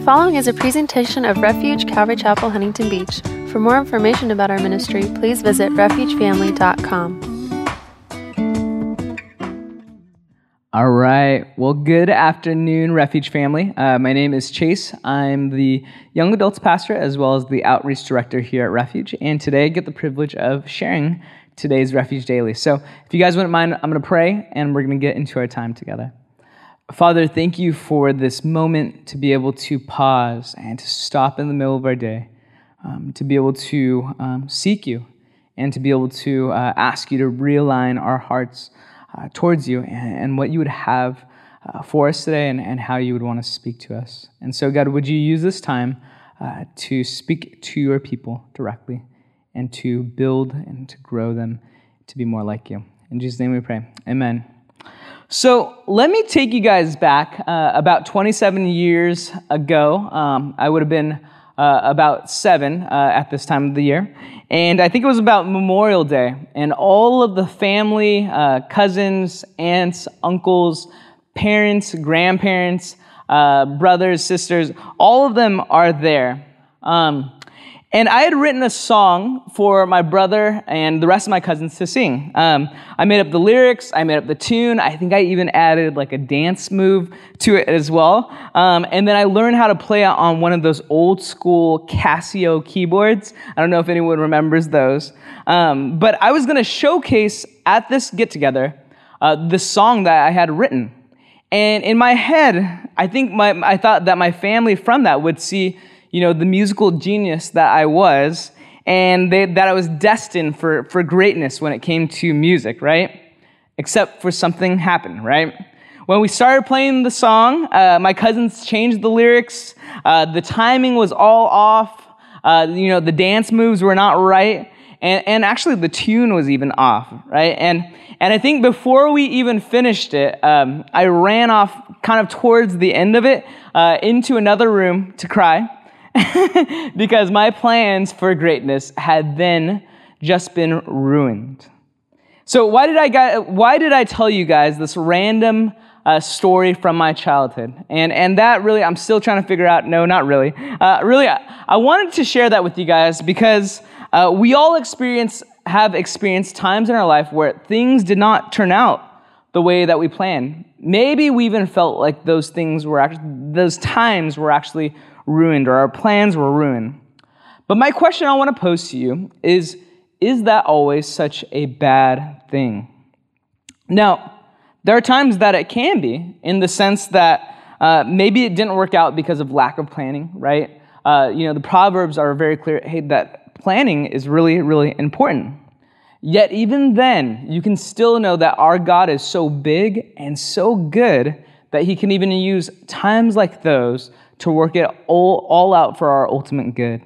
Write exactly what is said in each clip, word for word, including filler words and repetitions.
following is a presentation of Refuge Calvary Chapel, Huntington Beach. For more information about our ministry, please visit refuge family dot com. All right. Well, good afternoon, Refuge family. Uh, my name is Chase. I'm the young adults pastor as well as the outreach director here at Refuge. And today I get the privilege of sharing today's Refuge Daily. So if you guys wouldn't mind, I'm going to pray and we're going to get into our time together. Father, thank you for this moment to be able to pause and to stop in the middle of our day, um, to be able to um, seek you and to be able to uh, ask you to realign our hearts Uh, towards you and, and what you would have uh, for us today and, and how you would want to speak to us. And so, God, would you use this time uh, to speak to your people directly and to build and to grow them to be more like you. In Jesus' name we pray. Amen. So let me take you guys back uh, about twenty-seven years ago. Um, I would have been uh, about seven uh, at this time of the year. And I think it was about Memorial Day, and all of the family, uh, cousins, aunts, uncles, parents, grandparents, uh, brothers, sisters, all of them are there. Um, and I had written a song for my brother and the rest of my cousins to sing. Um, I made up the lyrics, I made up the tune, I think I even added like a dance move to it as well. Um, and then I learned how to play it on one of those old school Casio keyboards. I don't know if anyone remembers those. Um, but I was going to showcase at this get-together uh, the song that I had written. And in my head, I think my I thought that my family from that would see, you know, the musical genius that I was, and they, that I was destined for, for greatness when it came to music, right? Except for something happened, right? When we started playing the song, uh, my cousins changed the lyrics. Uh, the timing was all off. Uh, you know, the dance moves were not right. And, and actually the tune was even off, right? And and I think before we even finished it, um, I ran off kind of towards the end of it uh, into another room to cry because my plans for greatness had then just been ruined. So why did I why did I tell you guys this random uh, story from my childhood? And and that really, I'm still trying to figure out, no, not really. Uh, really, I, I wanted to share that with you guys because uh, we all experience, have experienced times in our life where things did not turn out the way that we planned. Maybe we even felt like those things were actually, those times were actually ruined or our plans were ruined. But my question I want to pose to you is, is that always such a bad thing? Now, there are times that it can be, in the sense that uh, maybe it didn't work out because of lack of planning, right? Uh, you know, the Proverbs are very clear, hey, that planning is really, really important. Yet even then, you can still know that our God is so big and so good that he can even use times like those to work it all, all out for our ultimate good.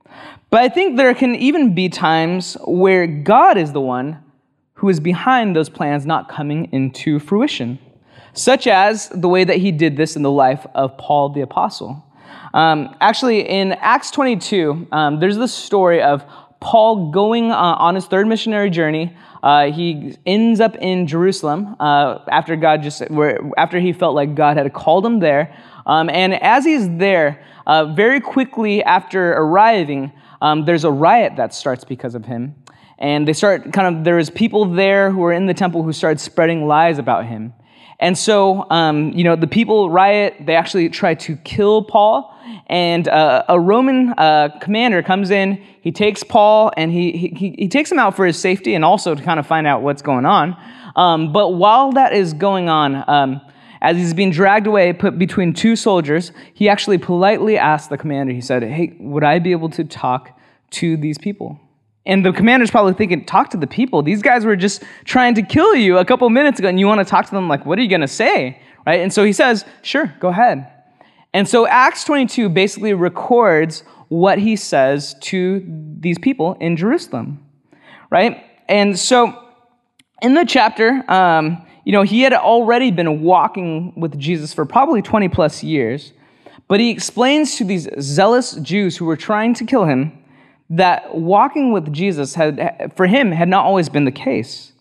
But I think there can even be times where God is the one who is behind those plans not coming into fruition, such as the way that he did this in the life of Paul the Apostle. Um, actually, in Acts twenty-two, um, there's this story of Paul going uh, on his third missionary journey. Uh, he ends up in Jerusalem uh, after God just where, after he felt like God had called him there. Um, and as he's there, uh, very quickly after arriving, um, there's a riot that starts because of him. And they start kind of, there's people there who are in the temple who started spreading lies about him. And so, um, you know, the people riot, they actually try to kill Paul. And uh, a Roman uh, commander comes in, he takes Paul, and he, he he takes him out for his safety and also to kind of find out what's going on. Um, but while that is going on, um, as he's being dragged away, put between two soldiers, he actually politely asked the commander, he said, hey, would I be able to talk to these people? And the commander's probably thinking, talk to the people? These guys were just trying to kill you a couple minutes ago, and you want to talk to them? Like, what are you going to say? Right? And so he says, sure, go ahead. And so Acts twenty-two basically records what he says to these people in Jerusalem, right? And so in the chapter, um, you know, he had already been walking with Jesus for probably twenty plus years, but he explains to these zealous Jews who were trying to kill him that walking with Jesus had, for him, had not always been the case.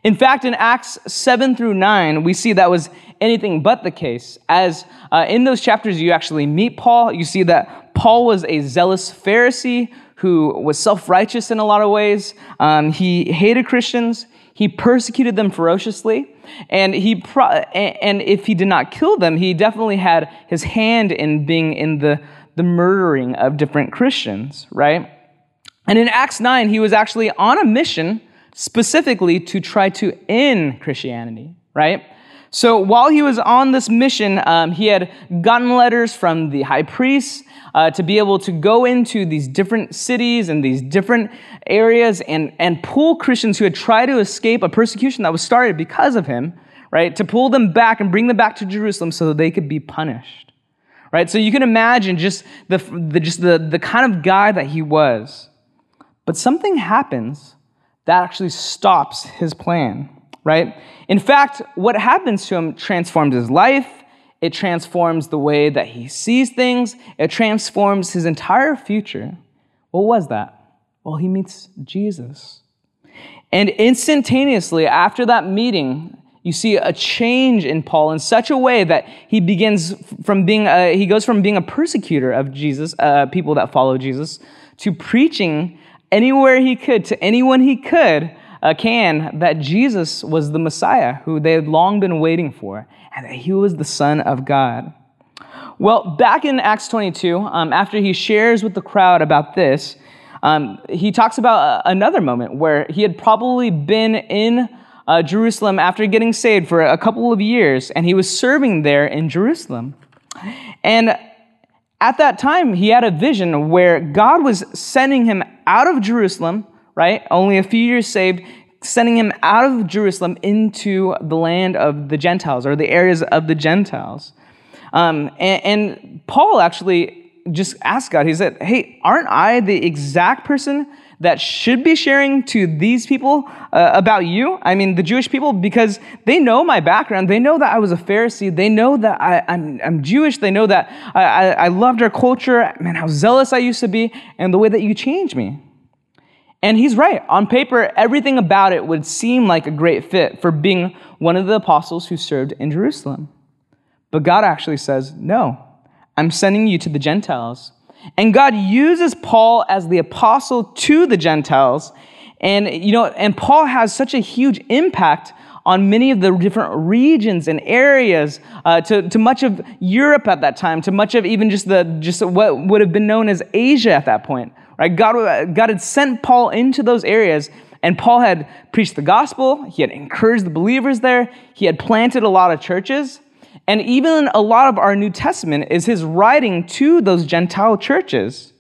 In fact, in Acts seven through nine, we see that was anything but the case. As uh, in those chapters, you actually meet Paul. You see that Paul was a zealous Pharisee who was self-righteous in a lot of ways. Um, he hated Christians. He persecuted them ferociously. And he pro- and if he did not kill them, he definitely had his hand in being in the, the murdering of different Christians, right? And in Acts nine, he was actually on a mission specifically to try to end Christianity, right? So while he was on this mission, um, he had gotten letters from the high priests uh, to be able to go into these different cities and these different areas and, and pull Christians who had tried to escape a persecution that was started because of him, right? To pull them back and bring them back to Jerusalem so that they could be punished, right? So you can imagine just the, the just the, the kind of guy that he was. But something happens that actually stops his plan, right? In fact, what happens to him transforms his life. It transforms the way that he sees things. It transforms his entire future. What was that? Well, he meets Jesus. And instantaneously after that meeting, you see a change in Paul in such a way that he begins from being, a, he goes from being a persecutor of Jesus, uh, people that follow Jesus, to preaching anywhere he could, to anyone he could, uh, can, that Jesus was the Messiah who they had long been waiting for, and that he was the Son of God. Well, back in Acts twenty-two, um, after he shares with the crowd about this, um, he talks about another moment where he had probably been in uh, Jerusalem after getting saved for a couple of years, and he was serving there in Jerusalem. And at that time, he had a vision where God was sending him out of Jerusalem, right? Only a few years saved, sending him out of Jerusalem into the land of the Gentiles, or the areas of the Gentiles. Um, and, and Paul actually just asked God, he said, hey, aren't I the exact person that should be sharing to these people uh, about you? I mean, the Jewish people, because they know my background. They know that I was a Pharisee. They know that I, I'm, I'm Jewish. They know that I, I, I loved our culture, man, how zealous I used to be, and the way that you changed me. And he's right. On paper, everything about it would seem like a great fit for being one of the apostles who served in Jerusalem. But God actually says, no, I'm sending you to the Gentiles. And God uses Paul as the apostle to the Gentiles. And, you know, and Paul has such a huge impact on many of the different regions and areas, uh, to, to much of Europe at that time, to much of even just the just what would have been known as Asia at that point. Right? God, God had sent Paul into those areas, and Paul had preached the gospel. He had encouraged the believers there. He had planted a lot of churches. And even a lot of our New Testament is his writing to those Gentile churches.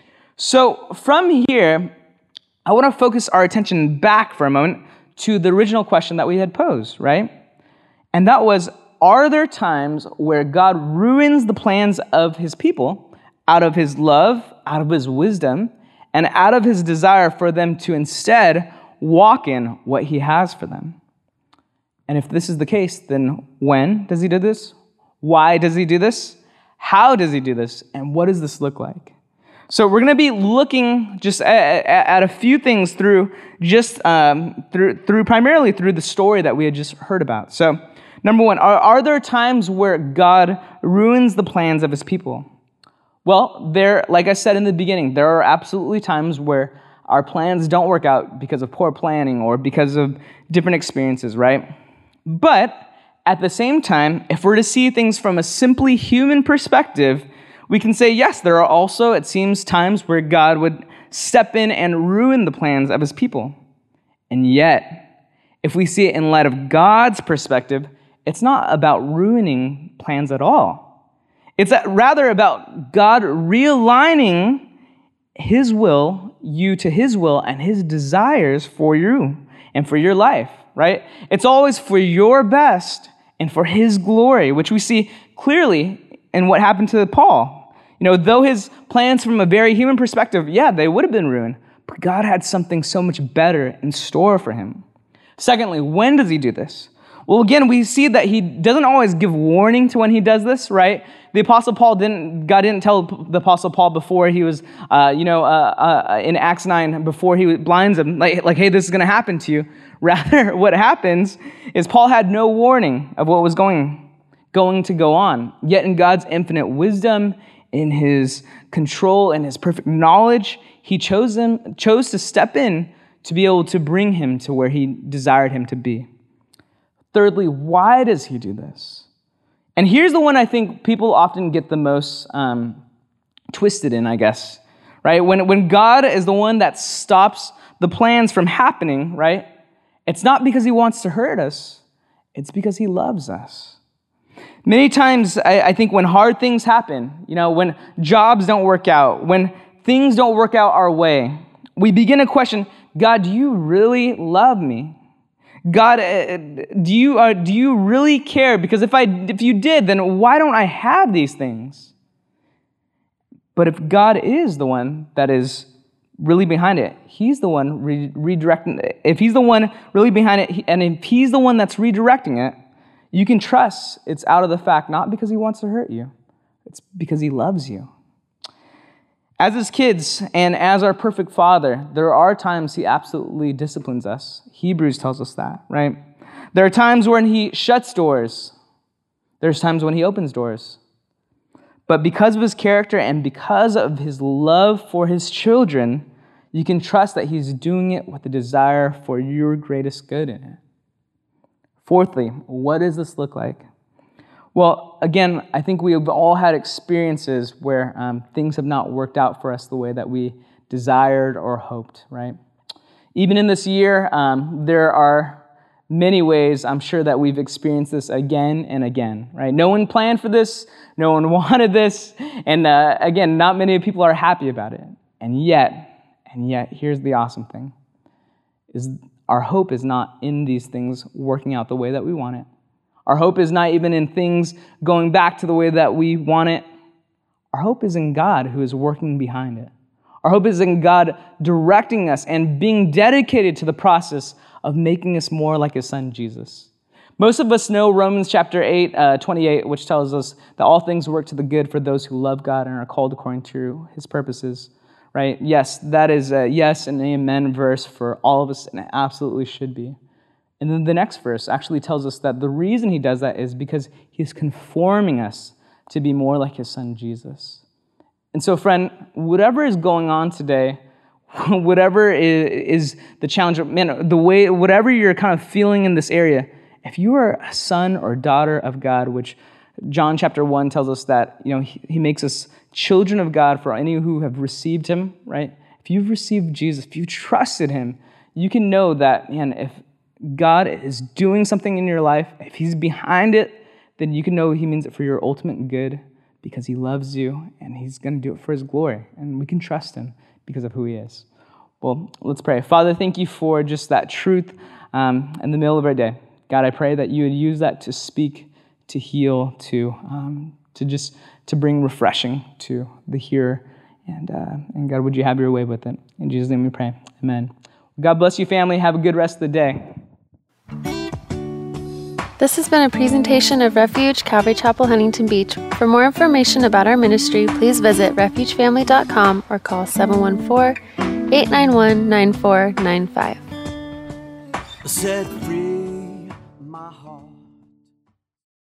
So from here, I want to focus our attention back for a moment to the original question that we had posed, right? And that was, are there times where God ruins the plans of his people out of his love, out of his wisdom, and out of his desire for them to instead walk in what he has for them? And if this is the case, then when does he do this? Why does he do this? How does he do this? And what does this look like? So we're going to be looking just at, at a few things through just um, through through primarily through the story that we had just heard about. So number one, are, are there times where God ruins the plans of his people? Well, there, like I said in the beginning, there are absolutely times where our plans don't work out because of poor planning or because of different experiences, right? But at the same time, if we're to see things from a simply human perspective, we can say, yes, there are also, it seems, times where God would step in and ruin the plans of his people. And yet, if we see it in light of God's perspective, it's not about ruining plans at all. It's rather about God realigning his will, you to his will, and his desires for you and for your life. Right? It's always for your best and for his glory, which we see clearly in what happened to Paul. You know, though his plans from a very human perspective, yeah, they would have been ruined, but God had something so much better in store for him. Secondly, when does he do this? Well, again, we see that he doesn't always give warning to when he does this, right? The Apostle Paul didn't, God didn't tell the Apostle Paul before he was, uh, you know, uh, uh, in Acts nine, before he blinds him, like, like, hey, this is going to happen to you. Rather, what happens is Paul had no warning of what was going, going to go on. Yet in God's infinite wisdom, in his control and his perfect knowledge, he chose him, chose to step in to be able to bring him to where he desired him to be. Thirdly, why does he do this? And here's the one I think people often get the most um, twisted in, I guess, right? When, when God is the one that stops the plans from happening, right? It's not because he wants to hurt us. It's because he loves us. Many times, I, I think when hard things happen, you know, when jobs don't work out, when things don't work out our way, we begin to question, God, do you really love me? God, do you uh, do you really care? Because if I if you did, then why don't I have these things? But if God is the one that is really behind it, he's the one re- redirecting it. If he's the one really behind it, and if he's the one that's redirecting it, you can trust it's out of the fact, not because he wants to hurt you. It's because he loves you. As his kids and as our perfect Father, there are times he absolutely disciplines us. Hebrews tells us that, right? There are times when he shuts doors. There's times when he opens doors. But because of his character and because of his love for his children, you can trust that he's doing it with a desire for your greatest good in it. Fourthly, what does this look like? Well, again, I think we have all had experiences where um, things have not worked out for us the way that we desired or hoped, right? Even in this year, um, there are many ways I'm sure that we've experienced this again and again, right? No one planned for this, no one wanted this, and uh, again, not many people are happy about it. And yet, and yet, here's the awesome thing, is our hope is not in these things working out the way that we want it. Our hope is not even in things going back to the way that we want it. Our hope is in God who is working behind it. Our hope is in God directing us and being dedicated to the process of making us more like his son, Jesus. Most of us know Romans chapter eight, uh, twenty-eight, which tells us that all things work to the good for those who love God and are called according to his purposes, right? Yes, that is a yes and amen verse for all of us, and it absolutely should be. And then the next verse actually tells us that the reason he does that is because he's conforming us to be more like his son, Jesus. And so, friend, whatever is going on today, whatever is the challenge, man, the way, whatever you're kind of feeling in this area, if you are a son or daughter of God, which John chapter one tells us that, you know, he, he makes us children of God for any who have received him, right? If you've received Jesus, if you trusted him, you can know that, man, if God is doing something in your life, if he's behind it, then you can know he means it for your ultimate good because he loves you and he's going to do it for his glory. And we can trust him because of who he is. Well, let's pray. Father, thank you for just that truth um, in the middle of our day. God, I pray that you would use that to speak, to heal, to um, to just to bring refreshing to the hearer. And, uh, and God, would you have your way with it? In Jesus' name we pray. Amen. God bless you, family. Have a good rest of the day. This has been a presentation of Refuge Calvary Chapel, Huntington Beach. For more information about our ministry, please visit refuge family dot com or call seven one four, eight nine one, nine four nine five. Set free.